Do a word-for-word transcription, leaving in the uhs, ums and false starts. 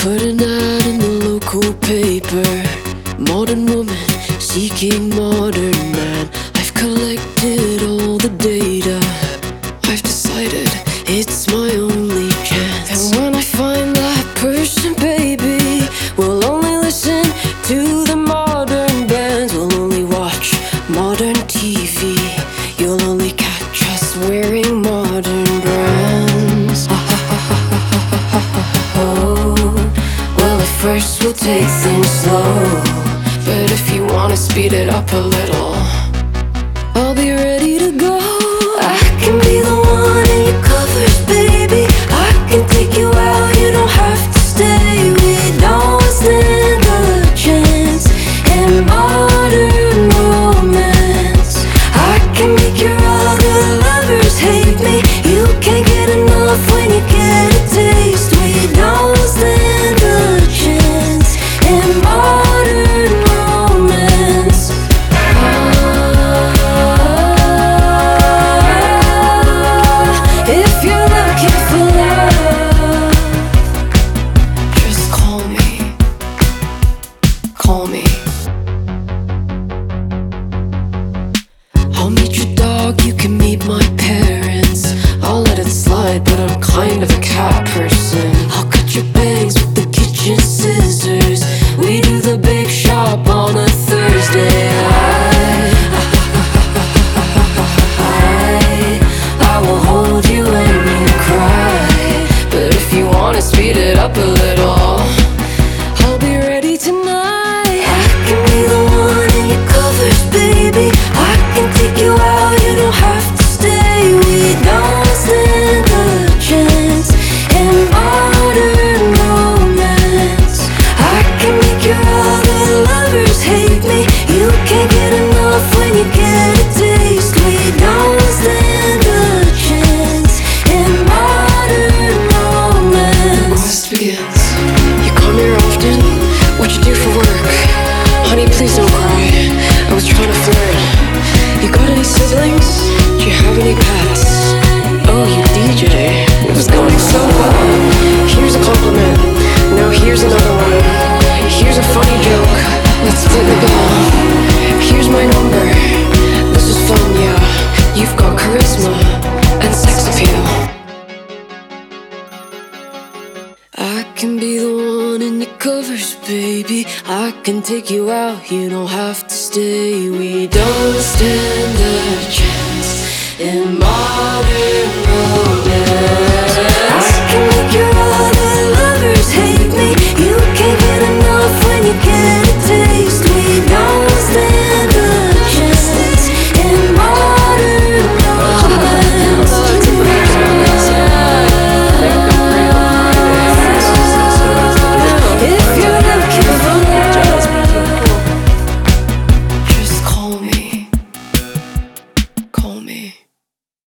Put an ad in the local paper. Modern woman seeking modern man. I've collected all the data. I've decided it's my only chance. And when I find that person, baby, we'll only listen to the modern bands. We'll only watch modern T V. You'll only catch us wearing modern brands. Well, at first we'll take things slow, but if you wanna speed it up a little, I'll be ready to go. I can be the one in your covers, baby. I can take you out, you don't have to stay. We don't stand a chance in modern romance. I can make your other lovers hate me. You can't get enough when you get a taste. We don't stand a chance in modern romance. If you're looking for love, just call me, call me. I'll meet your dog, you can meet my parents. I'll let it slide, but I'm kind of a cat person. I'll cut your bangs with the kitchen scissors. We do the big shop on a Thursday. I, I, I will hold you when you cry. But if you wanna speed it up a little, I'll be ready tonight. I can be the one in your covers, baby. I can take you out, you don't have to stay. We don't stand a chance in modern romance. I can make your other lovers hate me. You can't get enough when you get a taste. We don't stand a chance in modern romance. Quest begins. You come here often? What you do for work? Honey, please don't cry. I was trying to flirt. You got any siblings? Do you have any pets? Oh, you D J. It was going so well. Here's a compliment. Now here's another one. Here's a funny joke. Let's split the bill. Here's my number. This is fun, yeah. You've got charisma and sex appeal. I can be the one in your covers, baby. I can take you out, you don't have to stay. We don't stand a chance in my